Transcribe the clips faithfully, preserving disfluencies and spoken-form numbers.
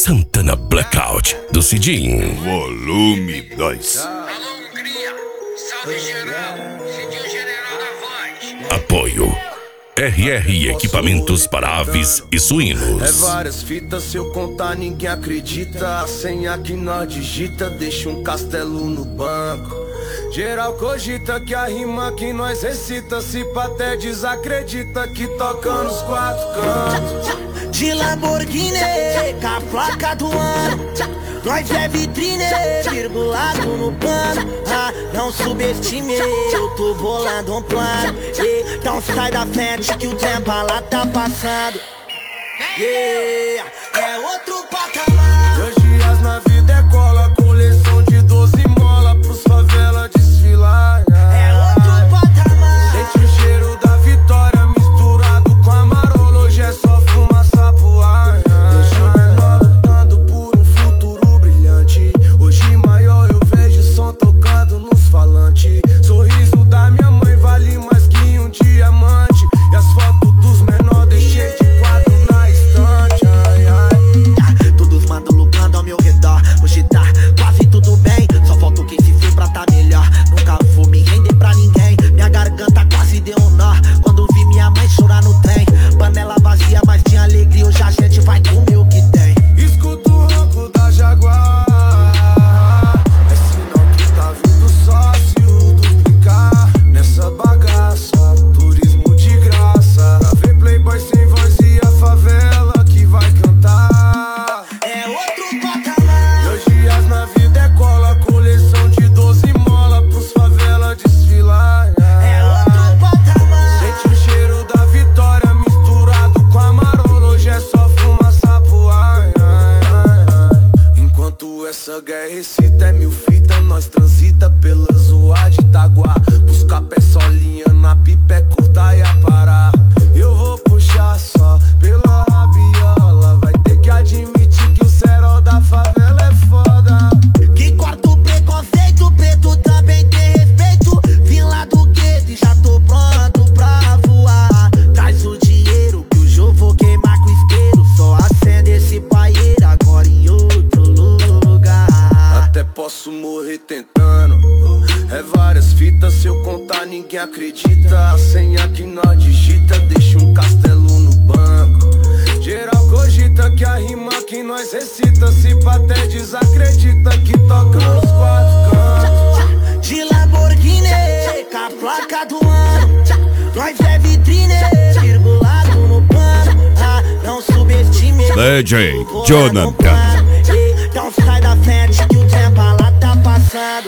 Santana Blackout, do Cidinho. Volume dois. Alô, Hungria, salve geral, Cidinho General da Voz. Apoio R R Equipamentos para Aves e Suínos. É várias fitas, se eu contar ninguém acredita. A senha que nós digita deixa um castelo no banco. Geral cogita que a rima que nós recita, se pá até desacredita que toca nos quatro cantos. De Lamborghini, com a placa do ano, nós é vitrine, virgulado no pano. Ah, não subestime, eu tô bolando um plano. Então sai da frente que o tempo lá tá passando. Yeah, é outro patamar. Dois dias na vida é cola, coleção de doze mola pros favela desfilar. É outro patamar. Sente o cheiro da vitória misturado com a marola, hoje é só fumaça pro ar. Deixa o menor lutando por um futuro brilhante. Hoje maior eu vejo som tocando nos falantes. Sorriso da minha mãe vale mais que um diamante. E as fotos dos menores deixei de quadro na estante. Ai, ai. Todos mandam lutando ao meu redor. Hoje tá quase tudo bem, só falta quem se foi pra tá melhor. Nunca vou me render pra ninguém. Minha garganta quase deu um nó quando vi minha mãe chorar no trem. Panela vazia, mas tinha alegria. Hoje a gente vai comer o que tem. Escuto o ronco da Jaguar. É sinal que tá vindo sócio duplicar nessa bagaça. Turismo de graça. Pra ver playboy sem voz e a favela que vai cantar. É outro patamar. Dois dias na vida é cola, coleção de doze mola pros favela desfilar. É outro patamar. Sente o cheiro da vitória misturado com a marola, hoje é só fumaça pro ar. Ai, ai, ai. Enquanto essa guerra excita, é mil fita, nós transita pela zoa de Itaguá. Buscar pé solinha na pipa é curta e a parar. Eu vou puxar só pela rabiola, vai ter que admitir que o cerol da favela é foda. Que corta o preconceito, preto também tem respeito. Vim lá do gueto e já tô pronto pra voar. Traz o dinheiro que hoje eu vou queimar com isqueiro. Só acende esse paieiro agora em outro lugar. Até posso morrer tentando. É várias fitas, se eu contar ninguém acredita. A senha que nós digita deixa um castelo no banco. Geral cogita que a rima que nós recita, se pá até desacredita que toca nos quatro cantos. De Lamborghini, com a placa do ano, nós é vitrine, virgulado no pano. Ah, não subestime, D J eu tô Jonathan. bolando um plano. Então sai da frente que o tempo lá tá passando.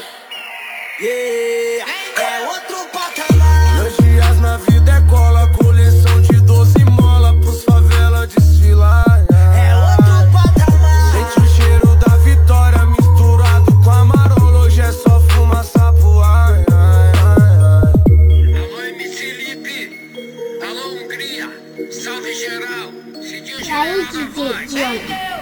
Yeah, é outro patamar. Dois dias na vida é cola, coleção de doze mola pros favela desfilar. É outro patamar. Sente o cheiro da vitória misturado com a marola, hoje é só fumaça pro ar. Ai, ai, ai. Alô, M C Lipe, alô, Hungria, salve geral, Cidinho Aí, General da D J Voz. Jonathan.